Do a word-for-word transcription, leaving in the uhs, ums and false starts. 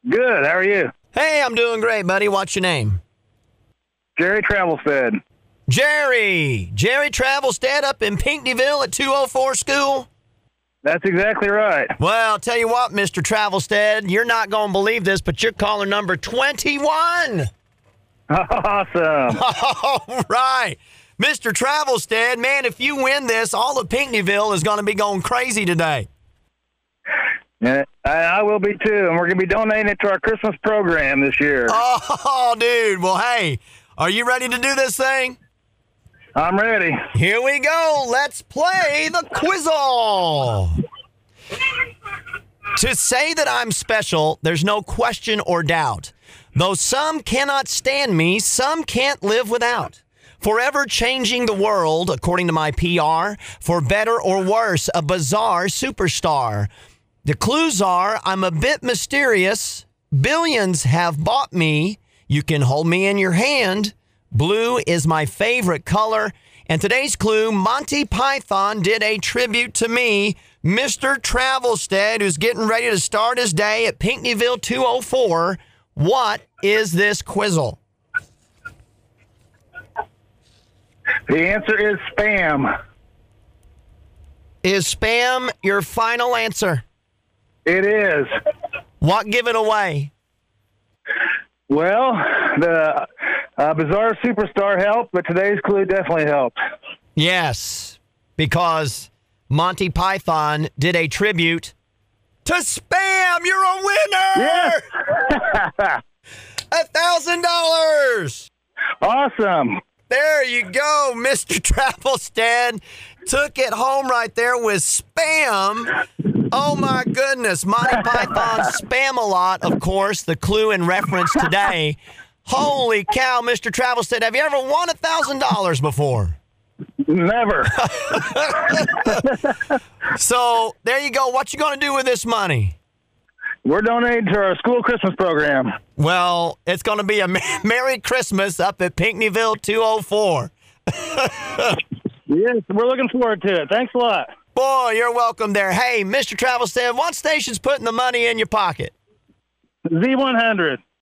Good. How are you? Hey, I'm doing great, buddy. What's your name? Jerry Travelstead. Jerry. Jerry Travelstead up in Pinckneyville at two oh four school? That's exactly right. Well, I'll tell you what, Mister Travelstead, you're not going to believe this, but you're caller number twenty-one. Awesome. All right. Mister Travelstead, man, if you win this, all of Pinckneyville is going to be going crazy today. Yeah, I, I will be too, and we're going to be donating it to our Christmas program this year. Oh, dude. Well, hey, are you ready to do this thing? I'm ready. Here we go. Let's play the Quizzle. To say that I'm special, there's no question or doubt. Though some cannot stand me, some can't live without. Forever changing the world, according to my P R, for better or worse, a bizarre superstar. The clues are, I'm a bit mysterious. Billions have bought me. You can hold me in your hand. Blue is my favorite color. And today's clue, Monty Python did a tribute to me, Mister Travelstead, who's getting ready to start his day at Pinckneyville two oh four. What is this Quizzle? The answer is spam. Is spam your final answer? It is. What give it away? Well, the uh, bizarre superstar helped, but today's clue definitely helped. Yes, because Monty Python did a tribute to spam. You're a winner! Yes! A thousand dollars! Awesome. There you go, Mister Travelstead. Took it home right there with spam. Oh, my goodness. Monty Python Spam-A-Lot, of course, the clue in reference today. Holy cow, Mister Travelstead. Have you ever won a thousand dollars before? Never. So, there you go. What you going to do with this money? We're donating to our school Christmas program. Well, it's going to be a Merry Christmas up at Pinckneyville two oh four. Yes, we're looking forward to it. Thanks a lot. Boy, you're welcome there. Hey, Mister Travelstead, what station's putting the money in your pocket? Z one hundred.